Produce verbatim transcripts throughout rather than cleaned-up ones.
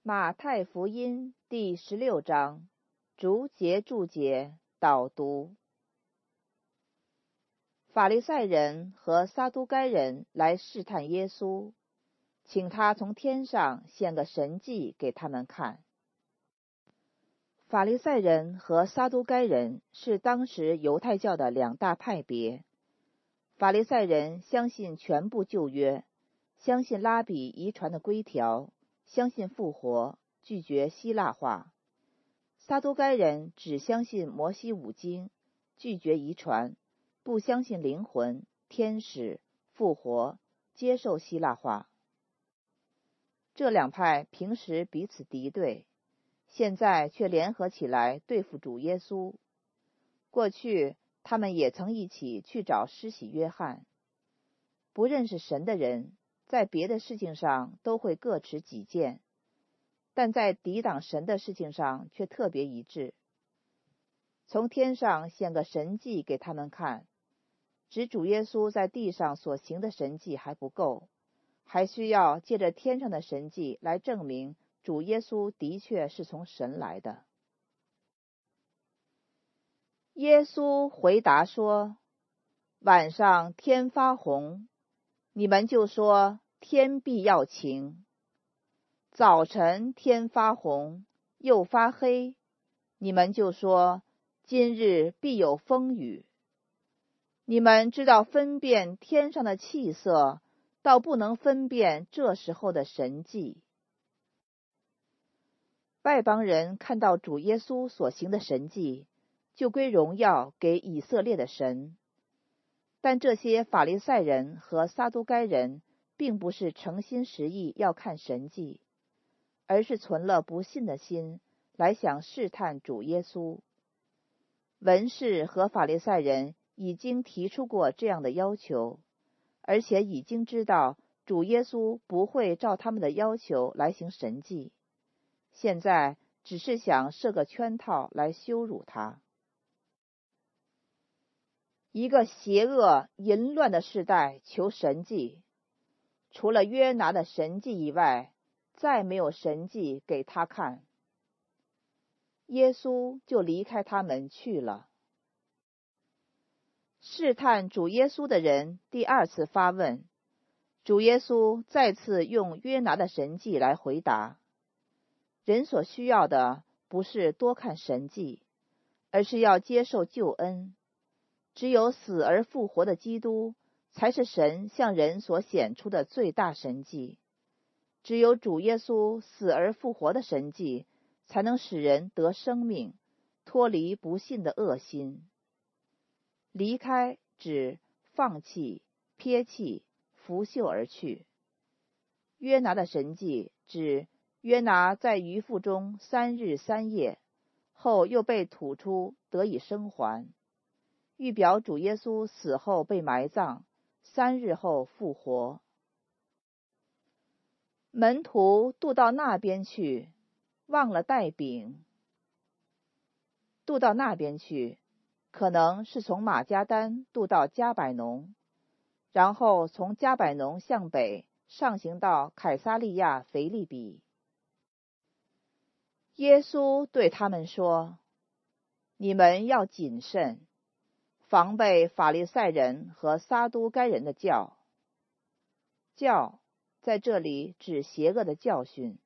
马太福音第十六章，逐节注解导读。法利赛人和撒都该人来试探耶稣，请他从天上显个神迹给他们看。法利赛人和撒都该人是当时犹太教的两大派别。法利赛人相信全部旧约，相信拉比遗传的规条，相信复活，拒绝希腊化。撒都该人只相信摩西五经，拒绝遗传，不相信灵魂、天使、复活，接受希腊化。这两派平时彼此敌对，现在却联合起来对付主耶稣。过去他们也曾一起去找施洗约翰。不认识神的人，在别的事情上都会各持己见，但在抵挡神的事情上却特别一致。从天上显个神迹给他们看，指主耶稣在地上所行的神迹还不够，还需要借着天上的神迹来证明主耶稣的确是从神来的。耶稣回答说，晚上天发红，你们就说天必要晴；早晨天发红，又发黑，你们就说今日必有风雨。你们知道分辨天上的气色，倒不能分辨这时候的神迹。外邦人看到主耶稣所行的神迹，就归荣耀给以色列的神。但这些法利赛人和撒都该人并不是诚心实意要看神迹，而是存了不信的心来想试探主耶稣。文士和法利赛人已经提出过这样的要求，而且已经知道主耶稣不会照他们的要求来行神迹，现在只是想设个圈套来羞辱他。一个邪恶淫乱的世代求神迹，除了约拿的神迹以外，再没有神迹给他看。耶稣就离开他们去了。试探主耶稣的人第二次发问，主耶稣再次用约拿的神迹来回答。人所需要的不是多看神迹，而是要接受救恩。只有死而复活的基督，才是神向人所显出的最大神迹。只有主耶稣死而复活的神迹，才能使人得生命，脱离不信的恶心。离开指放弃、撇弃、拂袖而去。约拿的神迹指约拿在鱼腹中三日三夜，后又被吐出，得以生还。预表主耶稣死后被埋葬，三日后复活。门徒渡到那边去，忘了带饼。渡到那边去，可能是从马加丹渡到加百农，然后从加百农向北上行到凯撒利亚腓立比。耶稣对他们说，你们要谨慎，防备法利赛人和撒都该人的教。教在这里指邪恶的教训。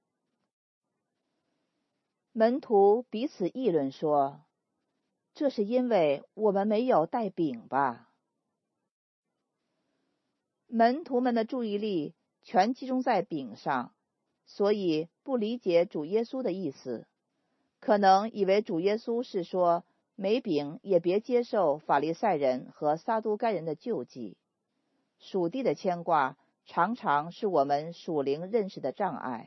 门徒彼此议论说，这是因为我们没有带饼吧？门徒们的注意力全集中在饼上，所以不理解主耶稣的意思，可能以为主耶稣是说没饼也别接受法利赛人和撒都该人的救济。属地的牵挂常常是我们属灵认识的障碍。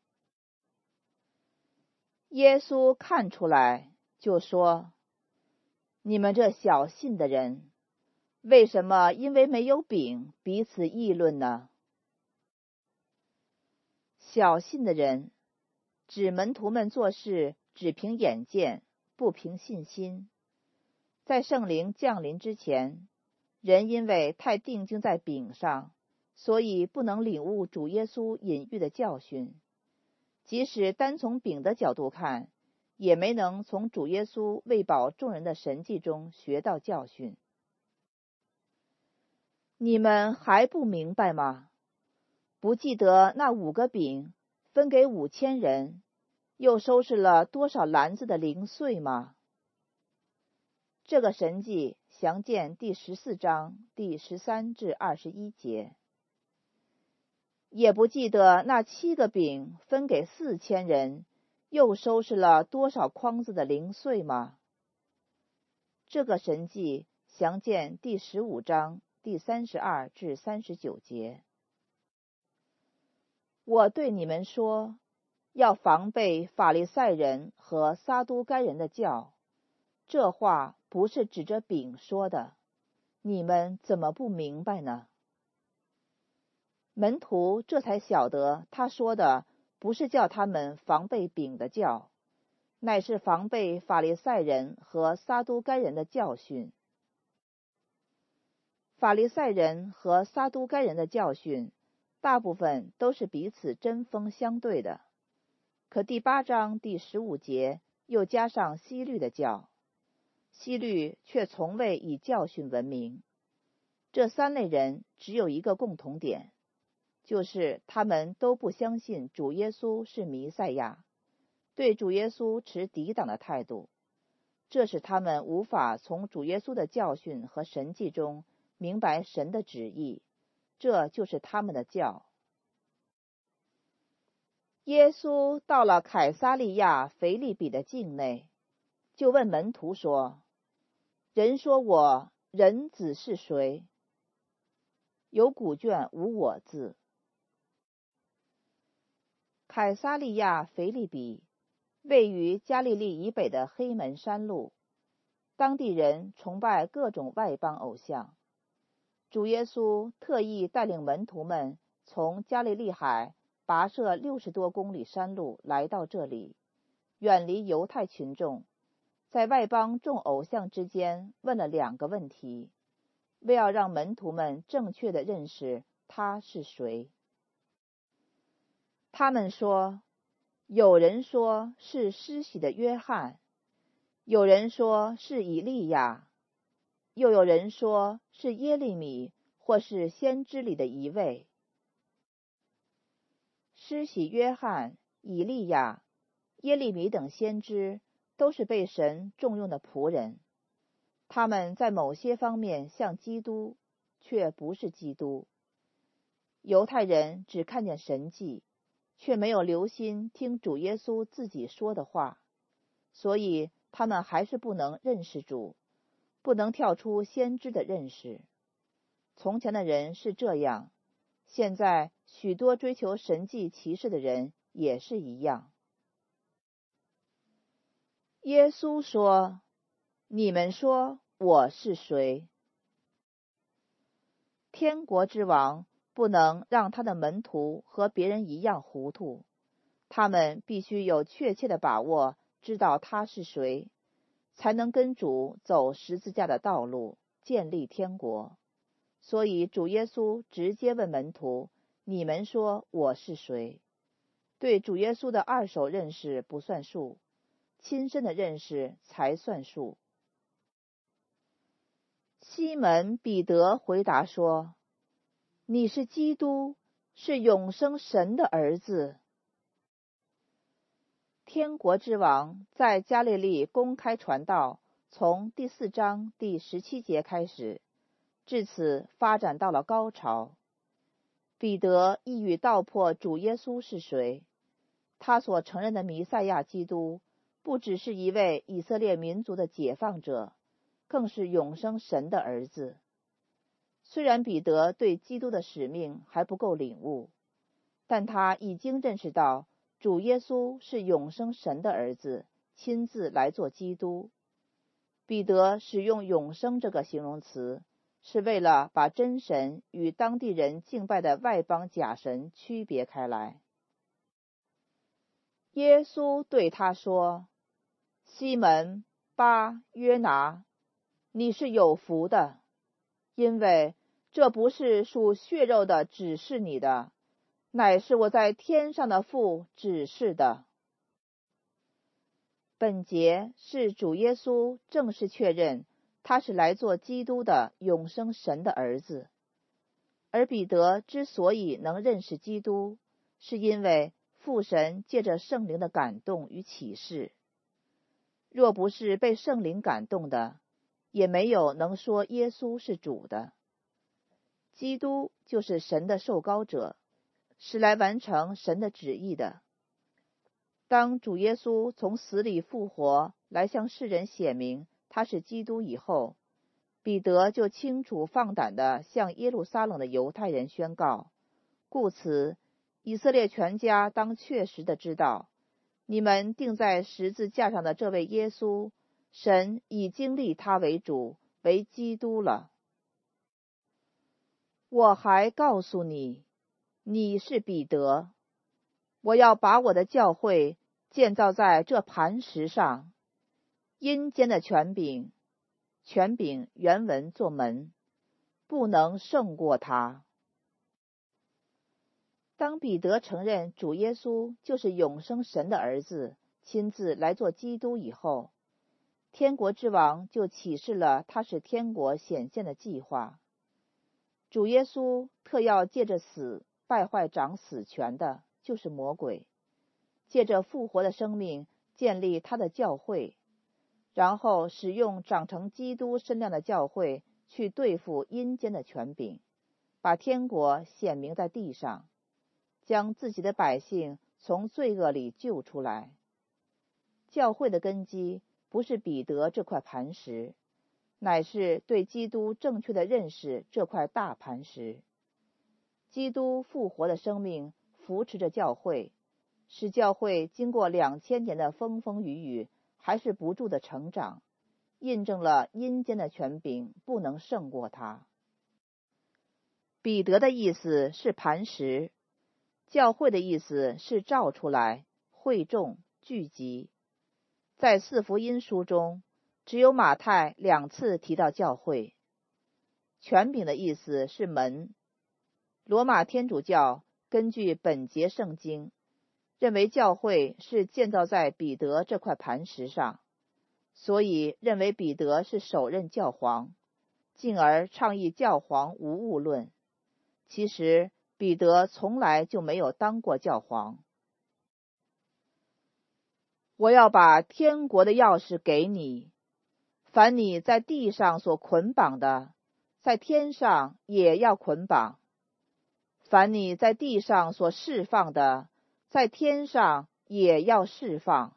耶稣看出来，就说，你们这小信的人，为什么因为没有饼彼此议论呢？小信的人指门徒们做事只凭眼见，不凭信心。在圣灵降临之前，人因为太定睛在饼上，所以不能领悟主耶稣隐喻的教训。 即使单从饼的角度看，也没能从主耶稣喂饱众人的神迹中学到教训。你们还不明白吗？不记得那五个饼分给五千人，又收拾了多少篮子的零碎吗？这个神迹详见第十四章第十三至二十一节。也不记得那七个饼分给四千人，又收拾了多少筐子的零碎吗？这个神迹详见第十五章第三十二至三十九节。我对你们说，要防备法利赛人和撒都该人的教。这话不是指着饼说的，你们怎么不明白呢？门徒这才晓得，他说的不是叫他们防备饼的教，乃是防备法利赛人和撒都该人的教训。法利赛人和撒都该人的教训，大部分都是彼此针锋相对的。可第八章第十五节又加上希律的教，希律却从未以教训闻名。这三类人只有一个共同点，就是他们都不相信主耶稣是弥赛亚，对主耶稣持抵挡的态度。这使他们无法从主耶稣的教训和神迹中明白神的旨意，这就是他们的教。耶稣到了凯撒利亚腓立比的境内，就问门徒说：人说我人子是谁？有古卷无我字。凯撒利亚腓立比位于加利利以北的黑门山路，当地人崇拜各种外邦偶像。主耶稣特意带领门徒们从加利利海跋涉六十多公里山路来到这里，远离犹太群众，在外邦众偶像之间问了两个问题，为要让门徒们正确地认识他是谁。他们说，有人说是施洗的约翰，有人说是以利亚，又有人说是耶利米或是先知里的一位。施洗约翰、以利亚、耶利米等先知都是被神重用的仆人，他们在某些方面像基督，却不是基督。犹太人只看见神迹，却没有留心听主耶稣自己说的话，所以他们还是不能认识主，不能跳出先知的认识。从前的人是这样，现在许多追求神迹奇事的人也是一样。耶稣说：你们说我是谁？天国之王不能让他的门徒和别人一样糊涂，他们必须有确切的把握，知道他是谁，才能跟主走十字架的道路，建立天国。所以主耶稣直接问门徒：你们说我是谁？对主耶稣的二手认识不算数，亲身的认识才算数。西门彼得回答说：你是基督，是永生神的儿子。天国之王在加利利公开传道，从第四章第十七节开始，至此发展到了高潮。彼得一语道破主耶稣是谁，他所承认的弥赛亚基督，不只是一位以色列民族的解放者，更是永生神的儿子。虽然彼得对基督的使命还不够领悟，但他已经认识到主耶稣是永生神的儿子，亲自来做基督。彼得使用永生这个形容词，是为了把真神与当地人敬拜的外邦假神区别开来。耶稣对他说：西门巴约拿，你是有福的，因为这不是属血肉的指示你的， 乃是我在天上的父指示的。本节是主耶稣正式确认他是来做基督的永生神的儿子。而彼得之所以能认识基督，是因为父神借着圣灵的感动与启示。若不是被圣灵感动的，也没有能说耶稣是主的。基督就是神的受膏者，是来完成神的旨意的。当主耶稣从死里复活，来向世人显明他是基督以后，彼得就清楚放胆地向耶路撒冷的犹太人宣告：故此，以色列全家当确实地知道，你们钉在十字架上的这位耶稣，神已经立他为主，为基督了。我还告诉你，你是彼得，我要把我的教会建造在这磐石上。阴间的权柄，权柄原文作门，不能胜过他。当彼得承认主耶稣就是永生神的儿子，亲自来做基督以后，天国之王就启示了他是天国显现的计划。主耶稣特要借着死败坏掌死权的，就是魔鬼，借着复活的生命建立他的教会，然后使用长成基督身量的教会去对付阴间的权柄，把天国显明在地上，将自己的百姓从罪恶里救出来。教会的根基不是彼得这块磐石，乃是对基督正确的认识这块大磐石。基督复活的生命扶持着教会，使教会经过两千年的风风雨雨，还是不住的成长，印证了阴间的权柄不能胜过它。彼得的意思是磐石，教会的意思是召出来、会众、聚集。在四福音书中，只有马太两次提到教会。权柄的意思是门。罗马天主教根据本节圣经，认为教会是建造在彼得这块磐石上，所以认为彼得是首任教皇，进而倡议教皇无误论。其实彼得从来就没有当过教皇。我要把天国的钥匙给你，凡你在地上所捆绑的，在天上也要捆绑；凡你在地上所释放的，在天上也要释放。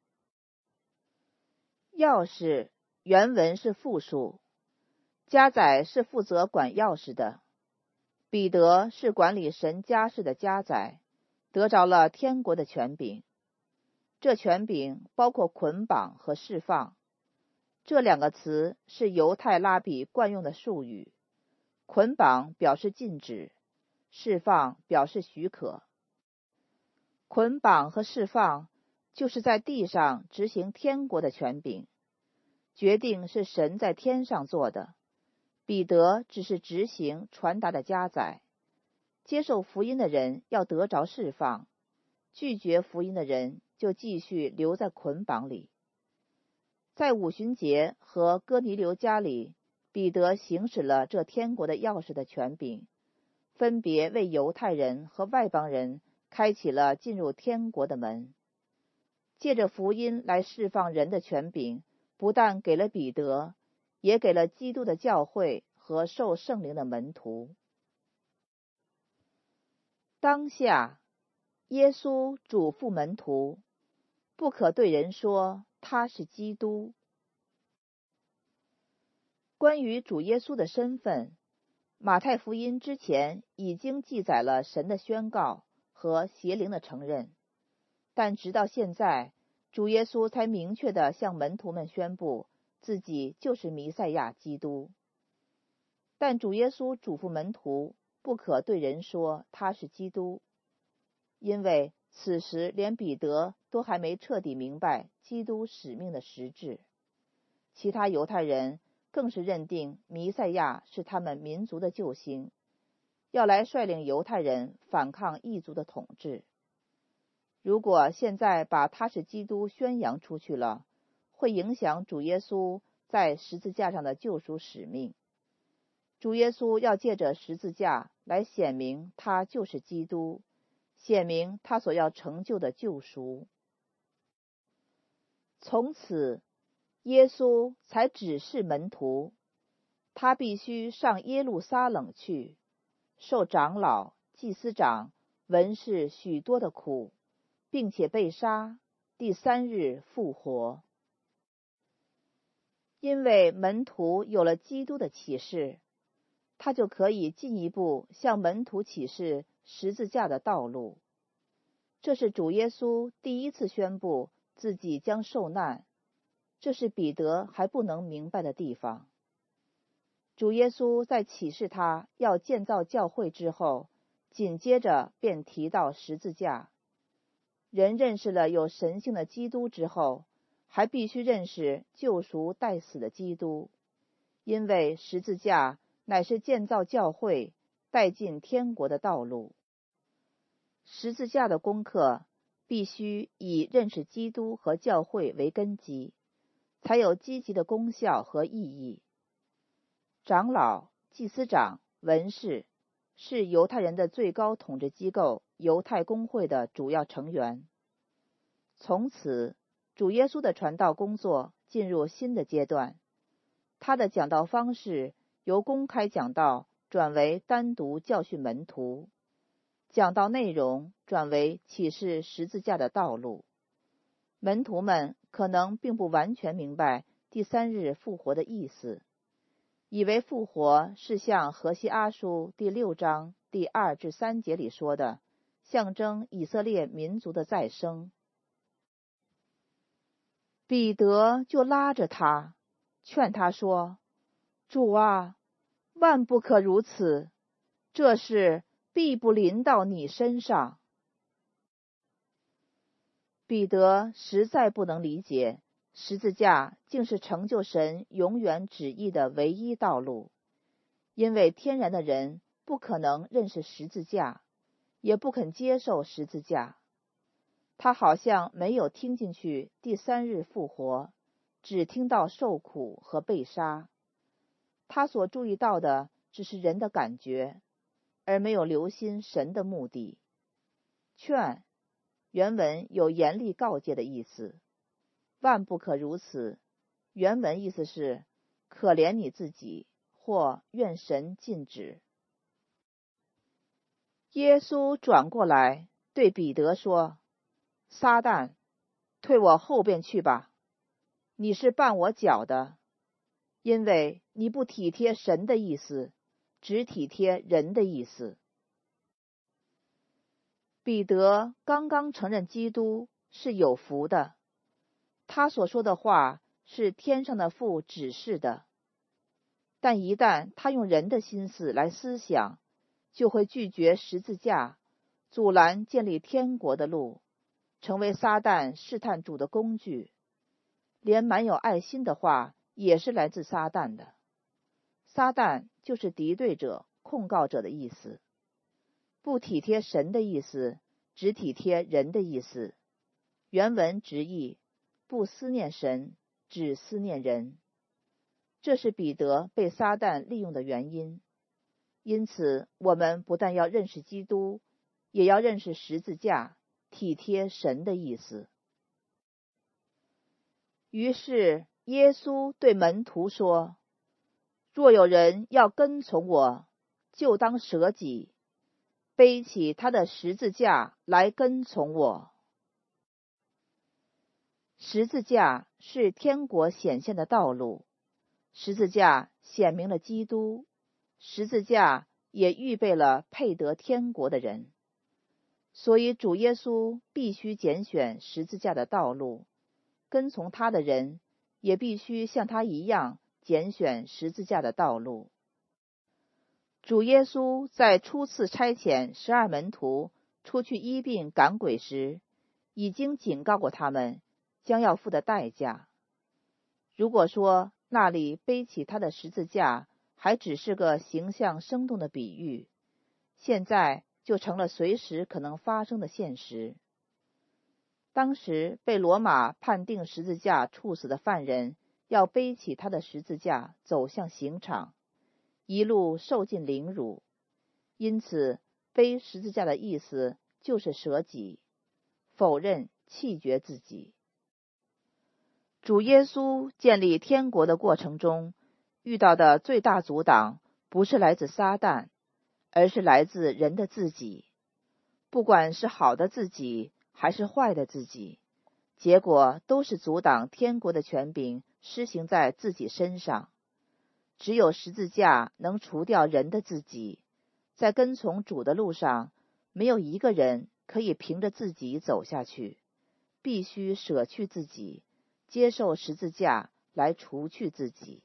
钥匙原文是复数，家宰是负责管钥匙的，彼得是管理神家事的家宰，得着了天国的权柄。这权柄包括捆绑和释放，这两个词是犹太拉比惯用的术语。捆绑表示禁止，释放表示许可。捆绑和释放就是在地上执行天国的权柄，决定是神在天上做的，彼得只是执行传达的家宰。接受福音的人要得着释放，拒绝福音的人就继续留在捆绑里。在五旬节和哥尼流家里，彼得行使了这天国的钥匙的权柄，分别为犹太人和外邦人开启了进入天国的门。借着福音来释放人的权柄，不但给了彼得，也给了基督的教会和受圣灵的门徒。当下，耶稣嘱咐门徒，不可对人说他是基督。关于主耶稣的身份，马太福音之前已经记载了神的宣告和邪灵的承认，但直到现在，主耶稣才明确地向门徒们宣布自己就是弥赛亚基督。但主耶稣嘱咐门徒不可对人说他是基督，因为此时连彼得都还没彻底明白基督使命的实质。其他犹太人更是认定弥赛亚是他们民族的救星， 要来率领犹太人反抗异族的统治。如果现在把他是基督宣扬出去了，会影响主耶稣在十字架上的救赎使命。主耶稣要借着十字架来显明他就是基督，显明他所要成就的救赎。从此，耶稣才指示门徒，他必须上耶路撒冷去，受长老、祭司长、文士许多的苦，并且被杀，第三日复活。因为门徒有了基督的启示，他就可以进一步向门徒启示十字架的道路。这是主耶稣第一次宣布自己将受难，这是彼得还不能明白的地方。主耶稣在启示他要建造教会之后，紧接着便提到十字架。人认识了有神性的基督之后，还必须认识救赎代死的基督，因为十字架乃是建造教会、带进天国的道路。十字架的功课必须以认识基督和教会为根基，才有积极的功效和意义。长老、祭司长、文士是犹太人的最高统治机构犹太公会的主要成员。从此，主耶稣的传道工作进入新的阶段，他的讲道方式由公开讲道转为单独教训门徒，讲道内容转为启示十字架的道路。门徒们可能并不完全明白第三日复活的意思，以为复活是像何西阿书第六章第二至三节里说的，象征以色列民族的再生。彼得就拉着他，劝他说：主啊，万不可如此，这事必不临到你身上。彼得实在不能理解，十字架竟是成就神永远旨意的唯一道路，因为天然的人不可能认识十字架，也不肯接受十字架。他好像没有听进去第三日复活，只听到受苦和被杀。他所注意到的只是人的感觉，而没有留心神的目的。劝原文有严厉告诫的意思，万不可如此，原文意思是可怜你自己，或愿神禁止。耶稣转过来对彼得说：撒旦，退我后边去吧，你是绊我脚的，因为你不体贴神的意思，只体贴人的意思。彼得刚刚承认基督是有福的，他所说的话是天上的父指示的，但一旦他用人的心思来思想，就会拒绝十字架，阻拦建立天国的路，成为撒旦试探主的工具。连满有爱心的话也是来自撒旦的。撒旦就是敌对者、控告者的意思，不体贴神的意思，只体贴人的意思。原文直译：不思念神，只思念人。这是彼得被撒旦利用的原因。因此，我们不但要认识基督，也要认识十字架，体贴神的意思。于是，耶稣对门徒说：若有人要跟从我，就当舍己，背起他的十字架来跟从我。十字架是天国显现的道路，十字架显明了基督，十字架也预备了配得天国的人。所以主耶稣必须拣选十字架的道路，跟从他的人也必须像他一样拣选十字架的道路。主耶稣在初次差遣十二门徒出去医病赶鬼时，已经警告过他们将要付的代价。如果说那里背起他的十字架还只是个形象生动的比喻， 现在就成了随时可能发生的现实。当时被罗马判定十字架处死的犯人，要背起他的十字架走向刑场，一路受尽凌辱。因此，背十字架的意思就是舍己，否认、弃绝自己。主耶稣建立天国的过程中，遇到的最大阻挡不是来自撒旦，而是来自人的自己。不管是好的自己还是坏的自己，结果都是阻挡天国的权柄施行在自己身上。只有十字架能除掉人的自己，在跟从主的路上，没有一个人可以凭着自己走下去，必须舍去自己，接受十字架来除去自己。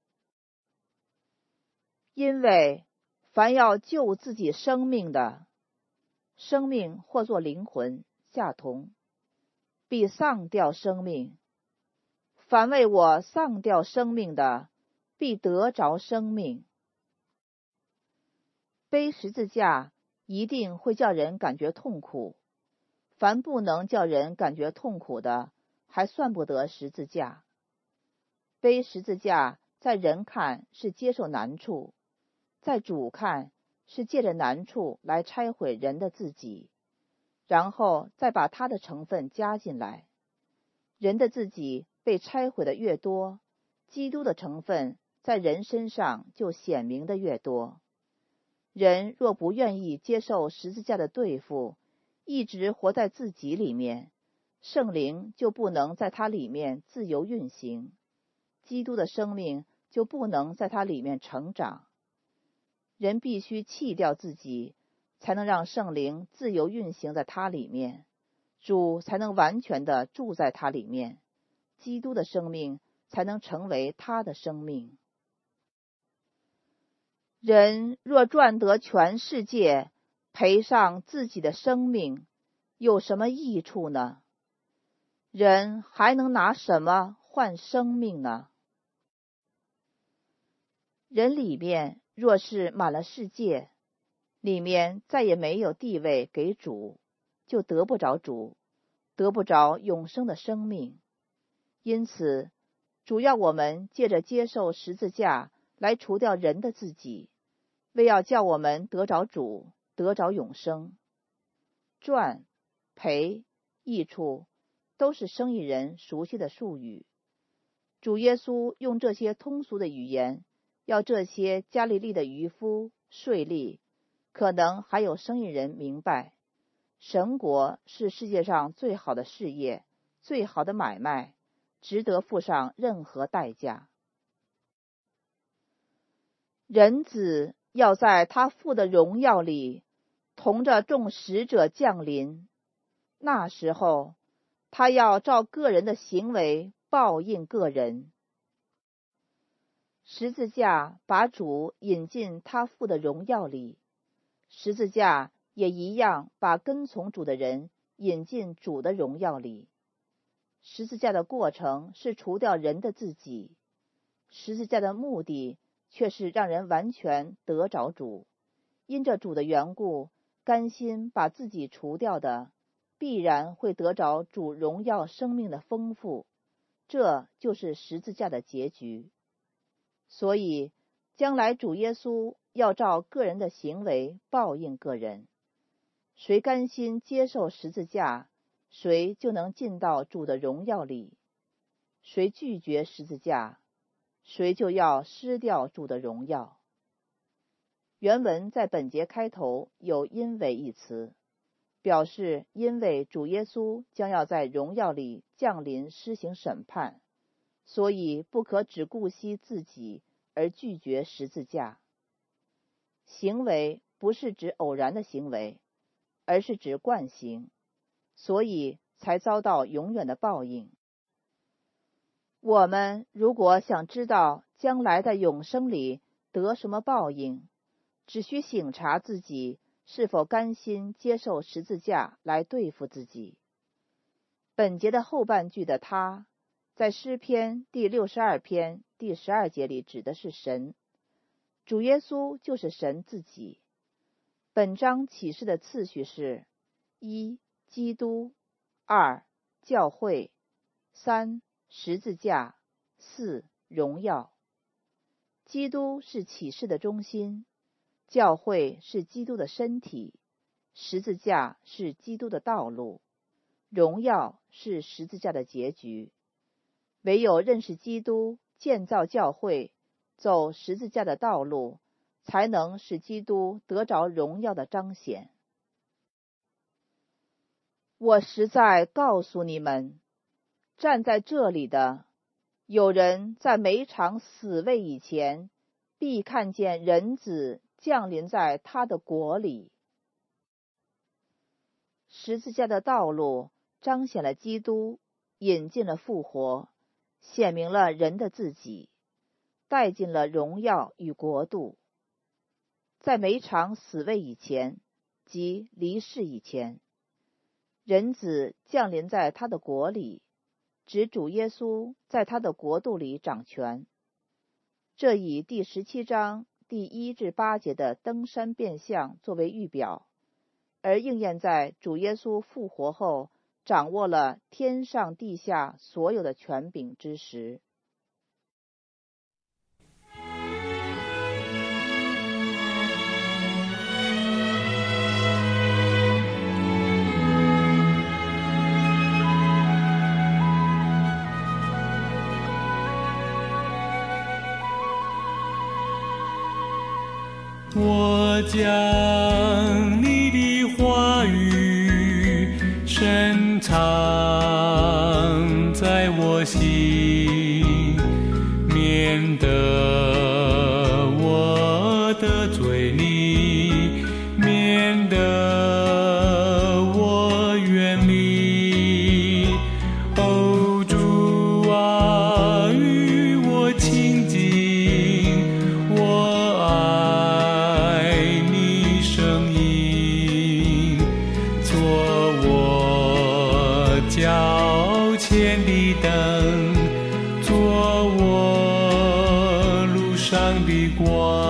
因为凡要救自己生命的，生命或作灵魂下同，必丧掉生命；凡为我丧掉生命的，必得着生命。背十字架一定会叫人感觉痛苦，凡不能叫人感觉痛苦的，还算不得十字架。背十字架在人看是接受难处，在主看是借着难处来拆毁人的自己，然后再把他的成分加进来。人的自己被拆毁的越多，基督的成分在人身上就显明的越多。人若不愿意接受十字架的对付，一直活在自己里面，圣灵就不能在他里面自由运行，基督的生命就不能在他里面成长。人必须弃掉自己，才能让圣灵自由运行在他里面，主才能完全的住在他里面，基督的生命才能成为他的生命。人若赚得全世界，赔上自己的生命，有什么益处呢？人还能拿什么换生命呢？人里面若是满了世界，里面再也没有地位给主，就得不着主，得不着永生的生命。因此，主要我们借着接受十字架来除掉人的自己，为要叫我们得着主，得着永生。赚、赔、益处都是生意人熟悉的术语。主耶稣用这些通俗的语言，要这些加利利的渔夫、税吏，可能还有生意人明白，神国是世界上最好的事业，最好的买卖，值得付上任何代价。人子要在他父的荣耀里，同着众使者降临，那时候，他要照个人的行为报应个人。十字架把主引进他父的荣耀里，十字架也一样把跟从主的人引进主的荣耀里。十字架的过程是除掉人的自己，十字架的目的却是让人完全得着主。因着主的缘故，甘心把自己除掉的，必然会得着主荣耀生命的丰富，这就是十字架的结局。所以，将来主耶稣要照个人的行为报应个人。谁甘心接受十字架，谁就能进到主的荣耀里；谁拒绝十字架，谁就要失掉主的荣耀。原文在本节开头有因为一词，表示因为主耶稣将要在荣耀里降临施行审判，所以不可只顾惜自己而拒绝十字架。行为不是指偶然的行为，而是指惯行，所以才遭到永远的报应。我们如果想知道将来的永生里得什么报应，只需省察自己是否甘心接受十字架来对付自己。本节的后半句的他，在诗篇第六十二篇第十二节里指的是神，主耶稣就是神自己。 本章启示的次序是：一、基督；二、教会；三、十字架；四、荣耀。基督是启示的中心，教会是基督的身体，十字架是基督的道路，荣耀是十字架的结局。唯有认识基督，建造教会，走十字架的道路，才能使基督得着荣耀的彰显。我实在告诉你们，站在这里的，有人在每场死位以前，必看见人子降临在他的国里。十字架的道路彰显了基督，引进了复活，显明了人的自己，带进了荣耀与国度。在每场死位以前，即离世以前，人子降临在他的国里，指主耶稣在他的国度里掌权。这以第十七章第一至八节的登山变相作为预表，而应验在主耶稣复活后掌握了天上地下所有的权柄之时。 我将你的话语深藏在我心，免得我得罪你，免得我远离。哦，主啊，与我亲近，我爱你声音，做我脚前的灯，做我路上的光。